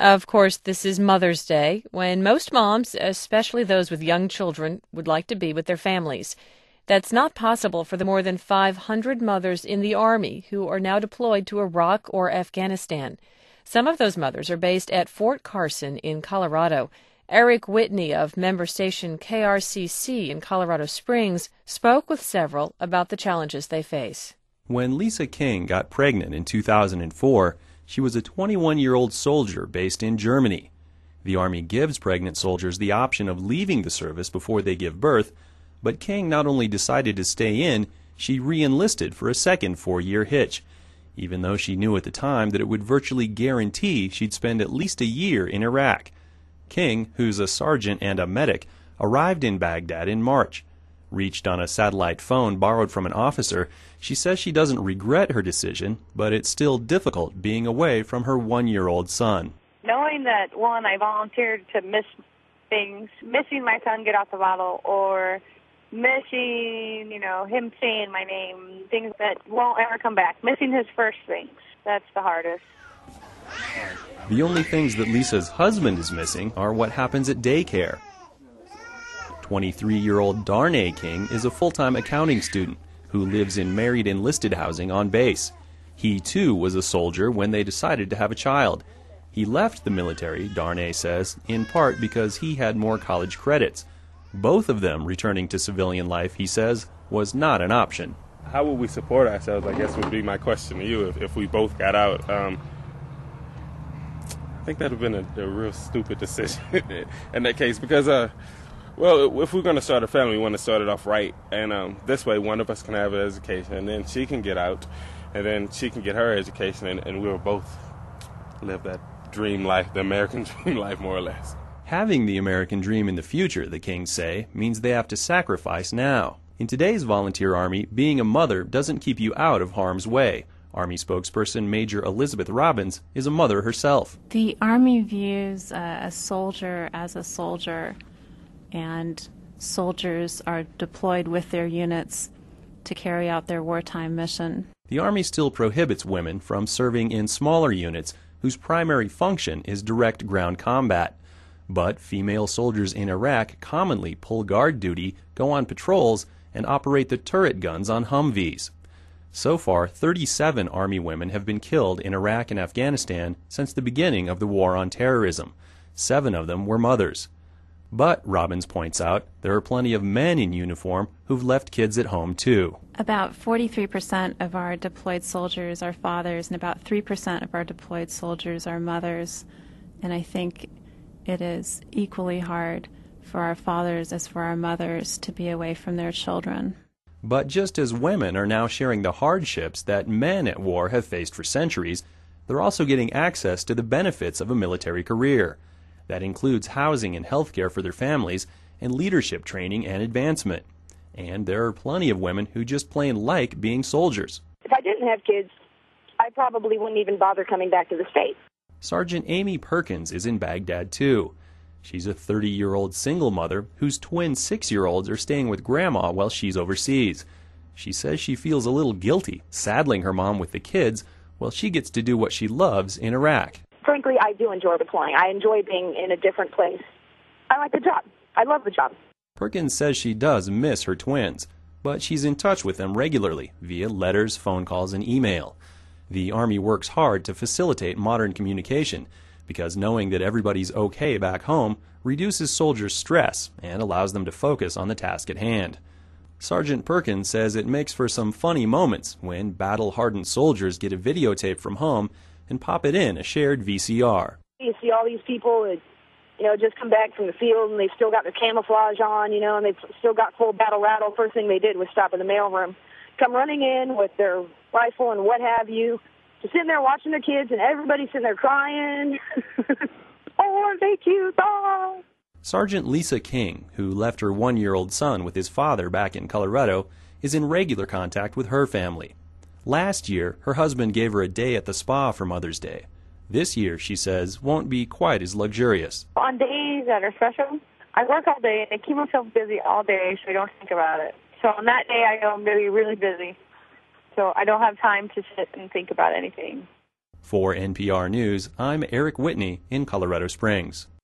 Of course, this is Mother's Day, when most moms, especially those with young children, would like to be with their families. That's not possible for the more than 500 mothers in the Army who are now deployed to Iraq or Afghanistan. Some of those mothers are based at Fort Carson in Colorado. Eric Whitney of member station KRCC in Colorado Springs spoke with several about the challenges they face. When Lisa King got pregnant in 2004, she was a 21-year-old soldier based in Germany. The Army gives pregnant soldiers the option of leaving the service before they give birth, but King not only decided to stay in, she re-enlisted for a second 4-year hitch, even though she knew at the time that it would virtually guarantee she'd spend at least a year in Iraq. King, who's a sergeant and a medic, arrived in Baghdad in March. Reached on a satellite phone borrowed from an officer, she says she doesn't regret her decision, but it's still difficult being away from her 1-year-old son. Knowing that, one, I volunteered to miss things, missing my son get off the bottle, or missing, him saying my name, things that won't ever come back, missing his first things, that's the hardest. The only things that Lisa's husband is missing are what happens at daycare. 23-year-old Darnay King is a full-time accounting student who lives in married enlisted housing on base. He, too, was a soldier when they decided to have a child. He left the military, Darnay says, in part because he had more college credits. Both of them returning to civilian life, he says, was not an option. How would we support ourselves, I guess, would be my question to you if we both got out. I think that would have been a real stupid decision in that case because, if we're going to start a family, we want to start it off right. And this way, one of us can have an education, and then she can get out, and then she can get her education, and we'll both live that dream life, the American dream life, more or less. Having the American dream in the future, the Kings say, means they have to sacrifice now. In today's volunteer Army, being a mother doesn't keep you out of harm's way. Army spokesperson Major Elizabeth Robbins is a mother herself. The Army views a soldier as a soldier, and soldiers are deployed with their units to carry out their wartime mission. The Army still prohibits women from serving in smaller units whose primary function is direct ground combat. But female soldiers in Iraq commonly pull guard duty, go on patrols, and operate the turret guns on Humvees. So far, 37 Army women have been killed in Iraq and Afghanistan since the beginning of the war on terrorism. 7 of them were mothers. But, Robbins points out, there are plenty of men in uniform who've left kids at home, too. About 43% of our deployed soldiers are fathers, and about 3% of our deployed soldiers are mothers. And I think it is equally hard for our fathers as for our mothers to be away from their children. But just as women are now sharing the hardships that men at war have faced for centuries, they're also getting access to the benefits of a military career. That includes housing and health care for their families, and leadership training and advancement. And there are plenty of women who just plain like being soldiers. If I didn't have kids, I probably wouldn't even bother coming back to the States. Sergeant Amy Perkins is in Baghdad, too. She's a 30-year-old single mother whose twin 6-year-olds are staying with Grandma while she's overseas. She says she feels a little guilty saddling her mom with the kids while she gets to do what she loves in Iraq. Frankly, I do enjoy deploying. I enjoy being in a different place. I like the job. I love the job. Perkins says she does miss her twins, but she's in touch with them regularly via letters, phone calls, and email. The Army works hard to facilitate modern communication because knowing that everybody's okay back home reduces soldiers' stress and allows them to focus on the task at hand. Sergeant Perkins says it makes for some funny moments when battle-hardened soldiers get a videotape from home and pop it in a shared VCR. You see all these people that, just come back from the field and they've still got their camouflage on, and they've still got full battle rattle. First thing they did was stop in the mailroom, come running in with their rifle and what have you, just sitting there watching their kids, and everybody's sitting there crying. Oh, aren't they cute? Oh. Sergeant Lisa King, who left her 1-year-old son with his father back in Colorado, is in regular contact with her family. Last year, her husband gave her a day at the spa for Mother's Day. This year, she says, won't be quite as luxurious. On days that are special, I work all day and I keep myself busy all day so I don't think about it. So on that day, I know I'm going to be really busy. So I don't have time to sit and think about anything. For NPR News, I'm Eric Whitney in Colorado Springs.